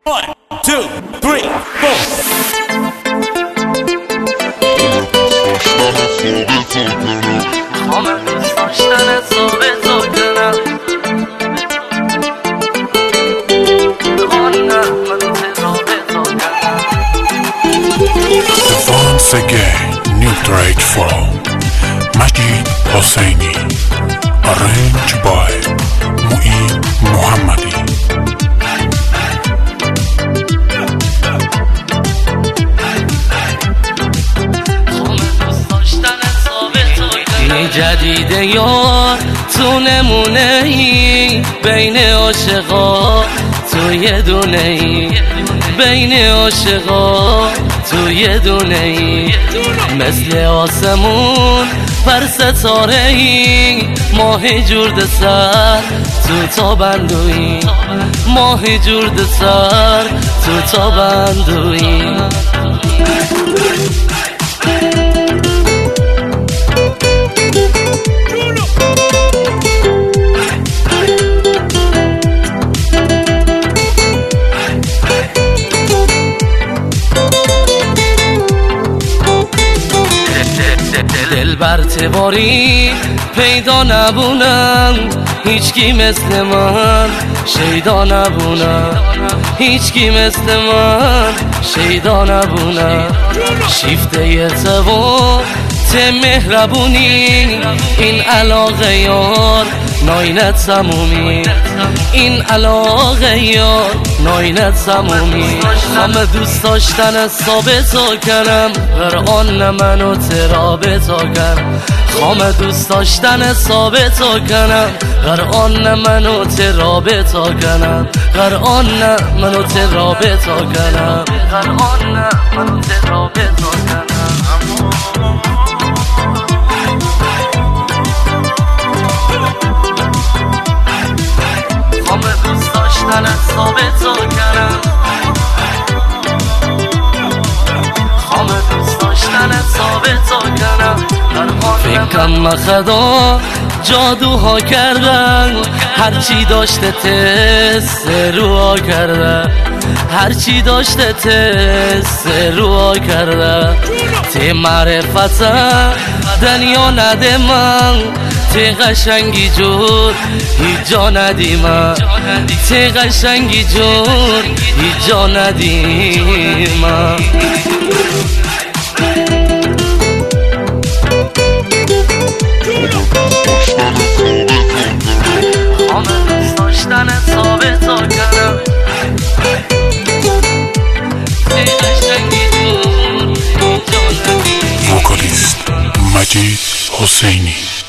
1, 2, 3, 4. Once again, new track from Majid Hosseini, arranged by Mu'in Muhammadi. جدید یار تو نمونه ای بین عاشقا، تو یه دونه ای بین عاشقا، تو یه دونه ای مثل آسمون بر ستاره ای، ماه جورد سر تو تابندوی، ماه جورد سر تو تابندوی. دل بر تباری پیدا نبونم، هیچکی مثل من شیدا نبونم، هیچکی مثل من شیدا نبونم. شیفته تبا ته مهربونی، این علاقه یار ناینت سمومی، این علاقه یار ناینت سمومی. همه دوست داشتن ثابتا کنم، قرآن منو ترابتا کنم. همه دوست داشتن ثابتا کنم، قرآن منو ترابتا کنم، قرآن منو ترابتا کنم، قرآن منو ترابتا کنم. همه دوست داشتن ثابتا کنم، همه دوست داشتن ثابتا کنم. فکرم خدا جادوها کردن، هرچی داشته تست روها کردن، هرچی داشته تست روها کردن. تی معرفتم دنیا نده من، تی قشنگی جور هیچ جا ندی من، تی قشنگی جور هیچ جا ندی من. همه دوست داشتن ثابتا کنم، تی قشنگی جور هیچ جا ندی. Vocalist Majid Hosseini.